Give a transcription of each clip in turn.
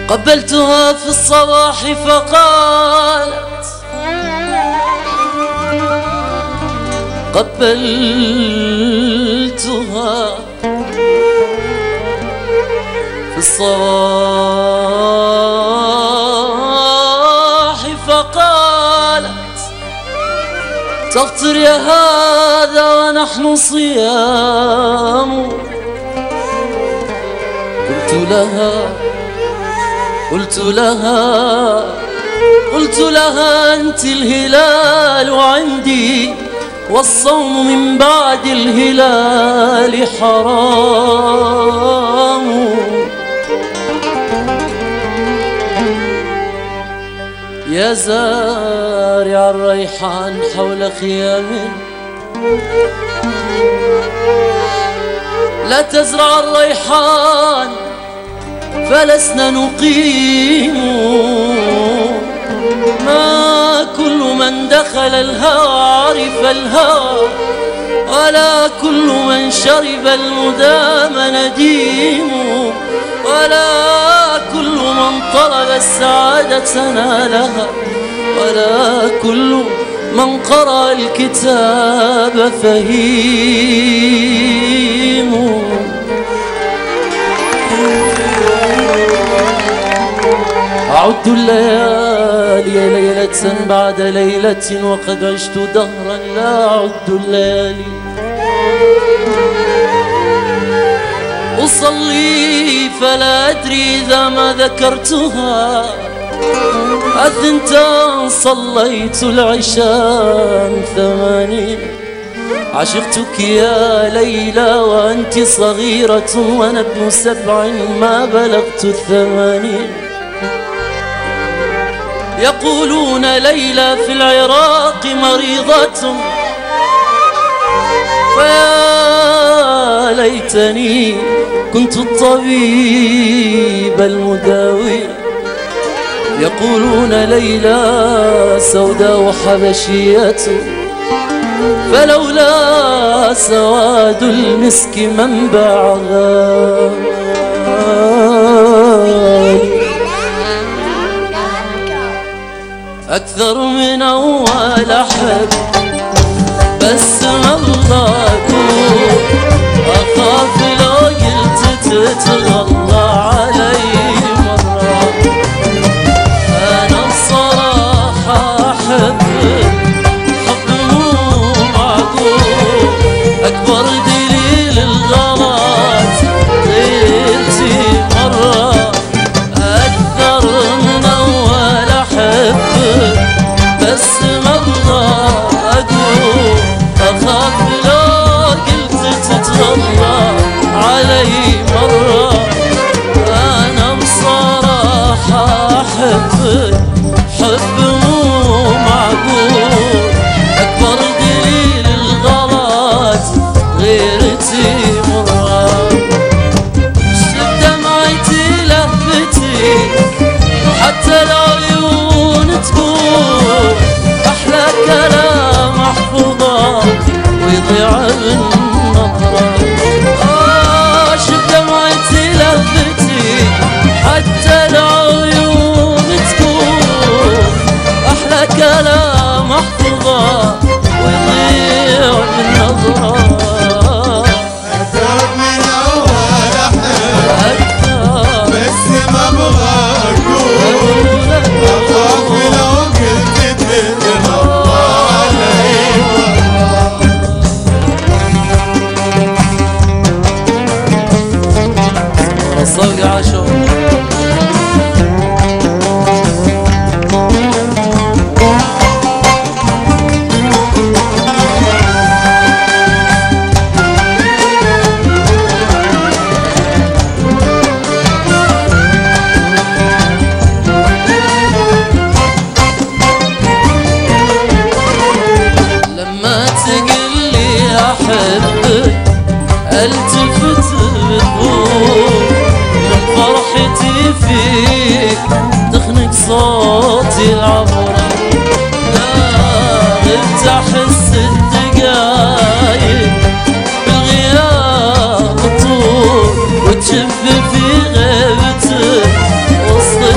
قبلتها في الصباح فقالت قبلتها في الصباح فقالت تفطر يا هذا ونحن صيام. قلت لها أنت الهلال عندي والصوم من بعد الهلال حرام. يا زارع الريحان حول خيام لا تزرع الريحان فلسنا نقيم. ما كل من دخل الهوى عرف الهوى ولا كل من شرب المدام نديم. ولا كل من طلب السعادة نالها ولا كل من قرأ الكتاب فهيم. أعد الليالي ليلة بعد ليلة وقد عشت دهرا لا أعد الليالي. أصلي فلا أدري إذا ما ذكرتها أثنتا صليت العشاء 80. عشقتك يا ليلى وأنت صغيرة وأنا ابن 7 ما بلغت 80. يقولون ليلى في العراق مريضة فيا ليتني كنت الطبيب المداوي. يقولون ليلى سوداء حبشية فلولا سواد المسك منبعها. أكثر من أول أحب بس الله أخاف لو قلت تتغلى علي مرة. أنا الصراحة أحب حب مو معقول أكبر دليل الغلط غيرتي مرة. أكثر من أول أحب بس الله أقول أخاف لو قلت تتغلى علي مرة. أنا بصراحة أحب حب مو معقول أكبر دليل الغلط غيرتي مرة. شفت دمعتي لهفتي حتى العيون تقول أحلى كلام محفوظة ويضيع بالنظرة. شفت دمعتي لهفتي حتى العيون تقول أحلى كلام محفوظة ويضيع بالنظرة. أكثر من أول أحب بس ما أبغى أقول أخاف لو قلت تتغلى علي مرة. الصوت عاشور لما تقلي أحبك التفت بتقول من فرحتي فيك تخنق صوتي العبرة. لا غبت أحس الدقايق بالغياب طول وتشب في غيبتك وسط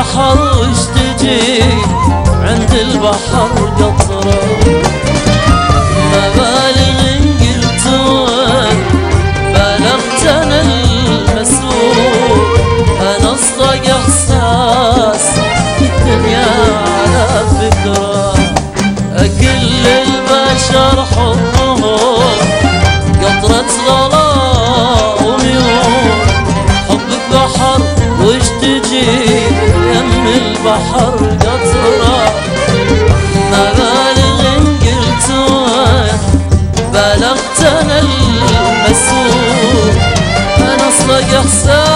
بحر وش تجي عند البحر قطرة مبالغ قلت بلغت انا المسؤول انا اصدق احساس الدنيا على فكرة كل البشر حبهم قطرة غلا وميول حبك بحر وش تجي يم البحر قطرة مبالغ قلت بلغت انا المسؤول انا اصدق احساس